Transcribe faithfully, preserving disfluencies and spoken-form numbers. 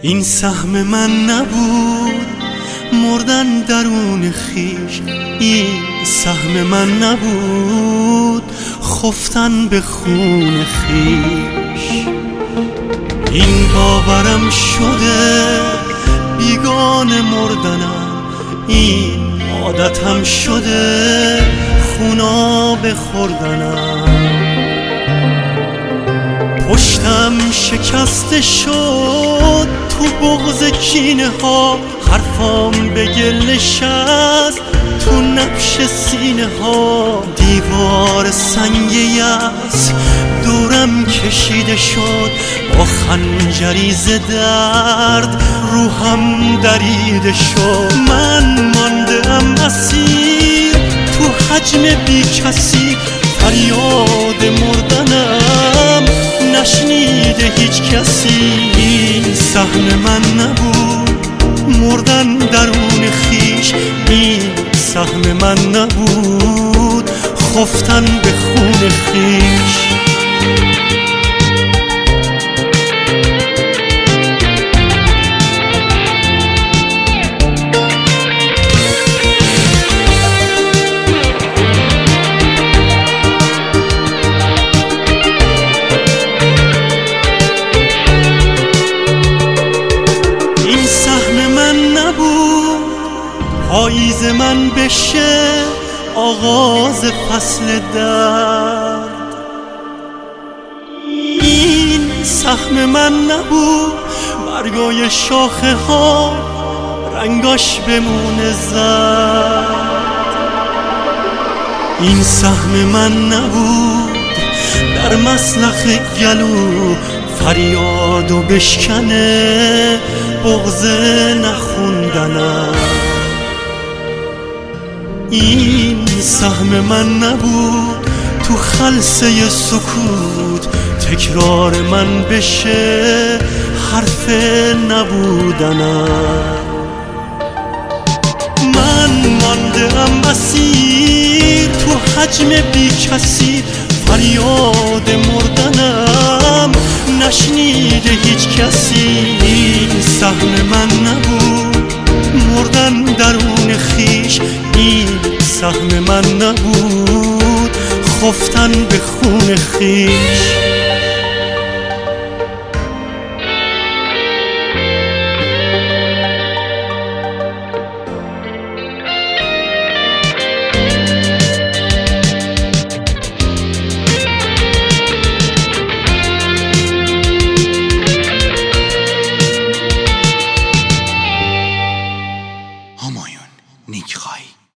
این سهم من نبود مردن درون خیش، این سهم من نبود خفتن به خون خیش. این باورم شده بیگانه مردنم، این عادتم شده خوناب خوردنم. پشتم شکسته شد تو بغض کینه ها، حرفام به گل نشست تو نبش سینه ها. دیوار سنگ یأس دورم کشیده شد، با خنجری ز درد روحم دریده شد. من مانده ام اسیر تو حجم بی کسی، فریاد مردنم نشنیده هیچ کسی. این سهم من نبود مردن درون خیش، این سهم من نبود خفتن به خون خیش. پاییز من بشه آغاز فصل درد، این سهم من نبود برگای شاخه ها رنگاش بمونه زرد. این سهم من نبود در مسلخ گلو فریادو بشکنه بغض نخوندنم. این سهم من نبود تو خلسه سکوت تکرار من بشه حرف نبودنم. من مانده ام اسیر تو حجم بی کسی، فریاد مردنم نشنیده هیچ کسی. این سهم من نبود مردن درون خیش، این سهم من نبود خفتن به خون خیش.